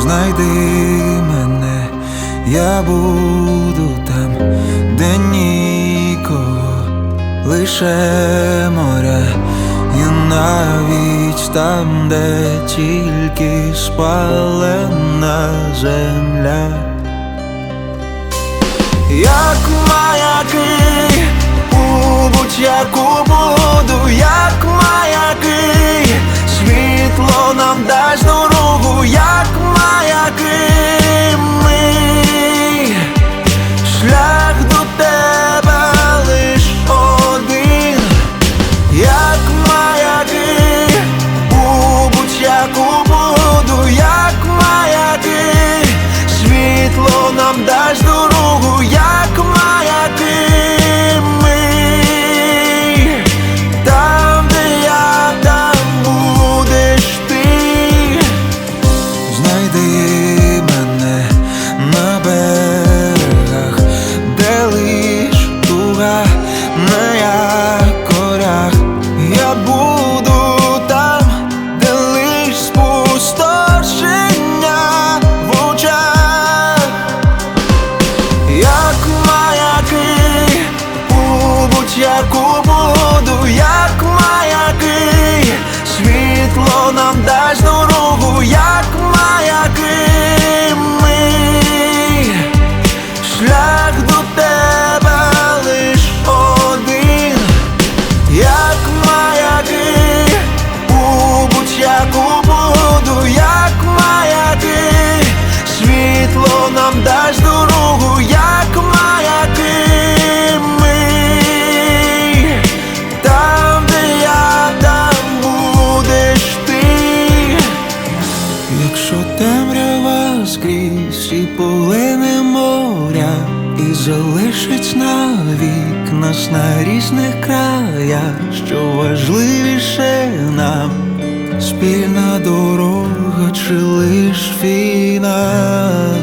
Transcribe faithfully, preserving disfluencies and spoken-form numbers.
Знайди мене, я буду там, де нікого, лише моря, і навіть там, де тільки спалена земля. Як маяки у будь-яку буду, як маяки, світло нам дасть дорогу, як маяки ми, шлях до тебе лиш один, як маяки у будь-яку буду, як маяки, світло нам дасть дорогу, як маяки ми, там, де я, там будеш ти. Знайди мене на берегах, де лиш туга на якорях. Я буду там, де лиш спустошення в очах. Як маяки у будь-яку буду, як маяки, світло нам дасть дорогу, як маяки ми, шлях до тебе лиш один, як маяки у будь-яку буду, як маяки, світло нам дасть дорогу, як маяки ми, там, де я, там будеш ти. Якщо темрява скрізь і полине моря, і залишить навік нас на різних краях, що важливіше нам, спільна дорога чи лиш фінал?